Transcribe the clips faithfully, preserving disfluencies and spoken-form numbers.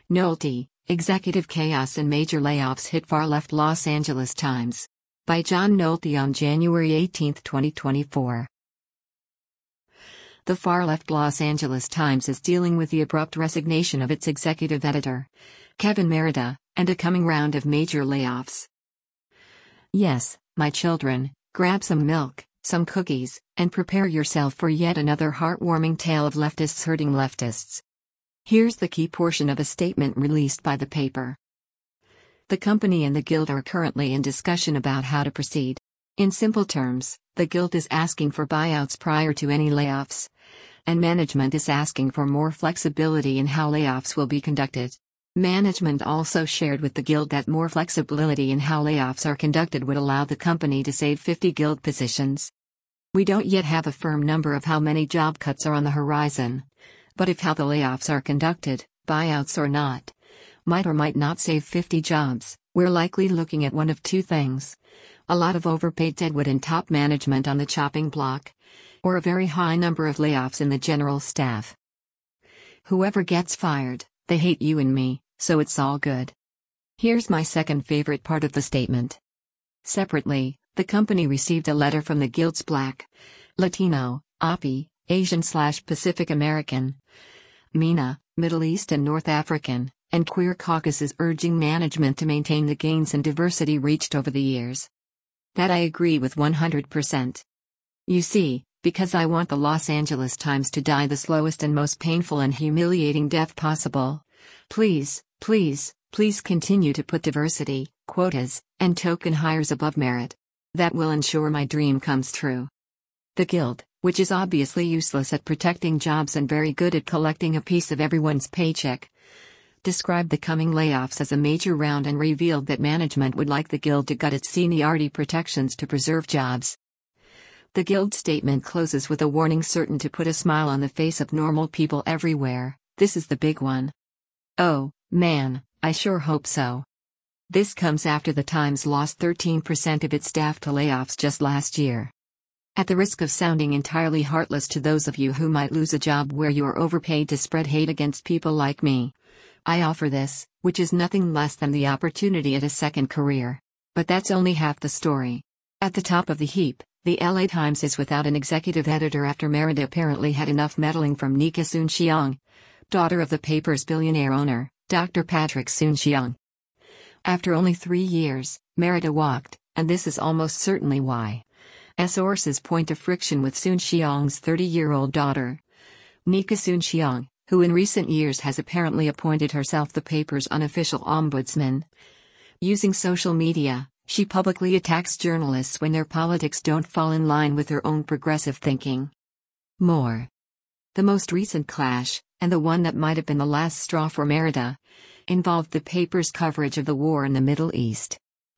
Nolte, Executive Chaos and Major Layoffs Hit Far-Left Los Angeles Times. By John Nolte on January eighteenth, twenty twenty-four. The far-left Los Angeles Times is dealing with the abrupt resignation of its executive editor, Kevin Merida, and a coming round of major layoffs. Yes, my children, grab some milk, some cookies, and prepare yourself for yet another heartwarming tale of leftists hurting leftists. Here's the key portion of a statement released by the paper. The company and the Guild are currently in discussion about how to proceed. In simple terms, the Guild is asking for buyouts prior to any layoffs, and management is asking for more flexibility in how layoffs will be conducted. Management also shared with the Guild that more flexibility in how layoffs are conducted would allow the company to save fifty Guild positions. We don't yet have a firm number of how many job cuts are on the horizon, but if how the layoffs are conducted, buyouts or not, might or might not save fifty jobs, we're likely looking at one of two things: a lot of overpaid deadwood and top management on the chopping block, or a very high number of layoffs in the general staff. Whoever gets fired, they hate you and me, so it's all good. Here's my second favorite part of the statement. Separately, the company received a letter from the Guild's Black, Latino, A P I, Asian/Pacific American, MENA, Middle East and North African, and Queer caucuses urging management to maintain the gains in diversity reached over the years. That I agree with one hundred percent. You see, because I want the Los Angeles Times to die the slowest and most painful and humiliating death possible, please, please, please continue to put diversity, quotas, and token hires above merit. That will ensure my dream comes true. The Guild, which is obviously useless at protecting jobs and very good at collecting a piece of everyone's paycheck, described the coming layoffs as a major round and revealed that management would like the Guild to gut its seniority protections to preserve jobs. The Guild statement closes with a warning certain to put a smile on the face of normal people everywhere: this is the big one. Oh, man, I sure hope so. This comes after the Times lost thirteen percent of its staff to layoffs just last year. At the risk of sounding entirely heartless to those of you who might lose a job where you are overpaid to spread hate against people like me, I offer this, which is nothing less than the opportunity at a second career. But that's only half the story. At the top of the heap, the L A Times is without an executive editor after Merida apparently had enough meddling from Nika Soon-Shiong, daughter of the paper's billionaire owner, Doctor Patrick Soon-Shiong. After only three years, Merida walked, and this is almost certainly why. Sources point to friction with Soon-Shiong's thirty-year-old daughter, Nika Soon-Shiong, who in recent years has apparently appointed herself the paper's unofficial ombudsman. Using social media, she publicly attacks journalists when their politics don't fall in line with her own progressive thinking. More. The most recent clash, and the one that might have been the last straw for Merida, involved the paper's coverage of the war in the Middle East.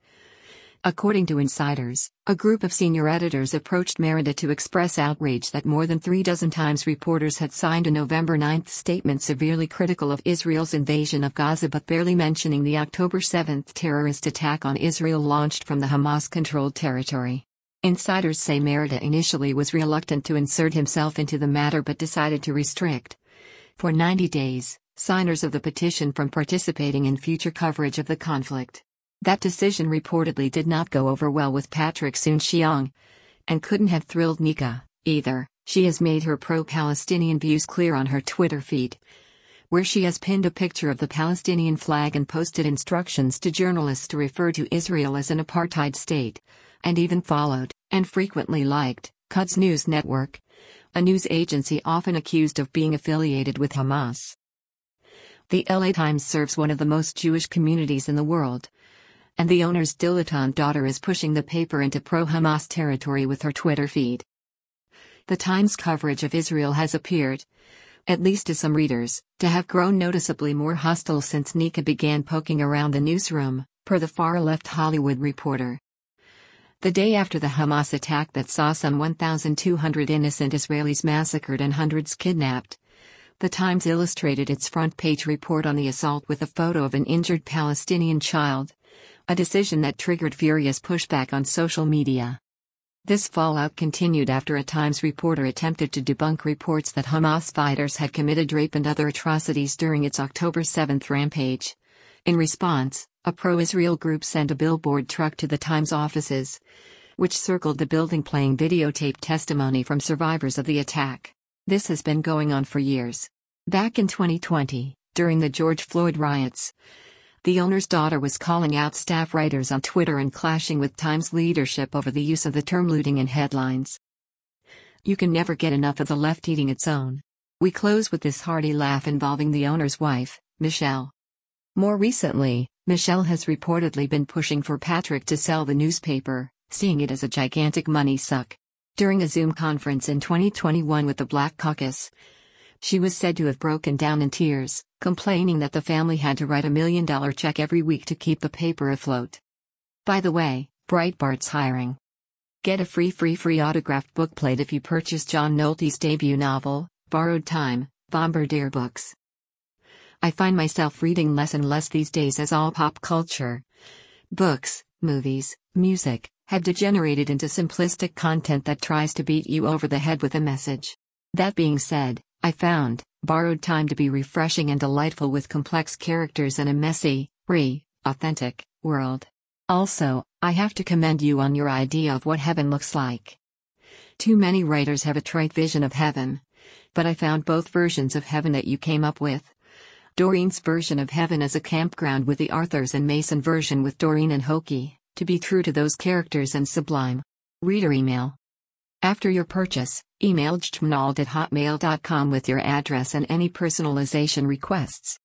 According to insiders, a group of senior editors approached Merida to express outrage that more than three dozen times reporters had signed a November ninth statement severely critical of Israel's invasion of Gaza but barely mentioning the October seventh terrorist attack on Israel launched from the Hamas-controlled territory. Insiders say Merida initially was reluctant to insert himself into the matter but decided to restrict, for ninety days, signers of the petition from participating in future coverage of the conflict. That decision reportedly did not go over well with Patrick Soon-Shiong, and couldn't have thrilled Nika, either. She has made her pro-Palestinian views clear on her Twitter feed, where she has pinned a picture of the Palestinian flag and posted instructions to journalists to refer to Israel as an apartheid state, and even followed, and frequently liked, Quds News Network, a news agency often accused of being affiliated with Hamas. The L A Times serves one of the most Jewish communities in the world, and the owner's dilettante daughter is pushing the paper into pro-Hamas territory with her Twitter feed. The Times' coverage of Israel has appeared, at least to some readers, to have grown noticeably more hostile since Nika began poking around the newsroom, per the far-left Hollywood Reporter. The day after the Hamas attack that saw some one thousand two hundred innocent Israelis massacred and hundreds kidnapped, the Times illustrated its front-page report on the assault with a photo of an injured Palestinian child, a decision that triggered furious pushback on social media. This fallout continued after a Times reporter attempted to debunk reports that Hamas fighters had committed rape and other atrocities during its October seventh rampage. In response, a pro-Israel group sent a billboard truck to the Times offices, which circled the building playing videotaped testimony from survivors of the attack. This has been going on for years. Back in twenty twenty, during the George Floyd riots, the owner's daughter was calling out staff writers on Twitter and clashing with Times leadership over the use of the term looting in headlines. You can never get enough of the left eating its own. We close with this hearty laugh involving the owner's wife, Michelle. More recently, Michelle has reportedly been pushing for Patrick to sell the newspaper, seeing it as a gigantic money suck. During a Zoom conference in twenty twenty-one with the Black Caucus, she was said to have broken down in tears, complaining that the family had to write a million dollar check every week to keep the paper afloat. By the way, Breitbart's hiring. Get a free free free autographed bookplate if you purchase John Nolte's debut novel, Borrowed Time, Bombardier Books. I find myself reading less and less these days as all pop culture, books, movies, music, have degenerated into simplistic content that tries to beat you over the head with a message. That being said, I found Borrowed Time to be refreshing and delightful with complex characters and a messy, re, authentic world. Also, I have to commend you on your idea of what heaven looks like. Too many writers have a trite vision of heaven, but I found both versions of heaven that you came up with. Doreen's version of heaven as a campground with the Arthurs and Mason version with Doreen and Hoki, to be true to those characters and sublime. Reader email. After your purchase, email jtmnald at hotmail dot com with your address and any personalization requests.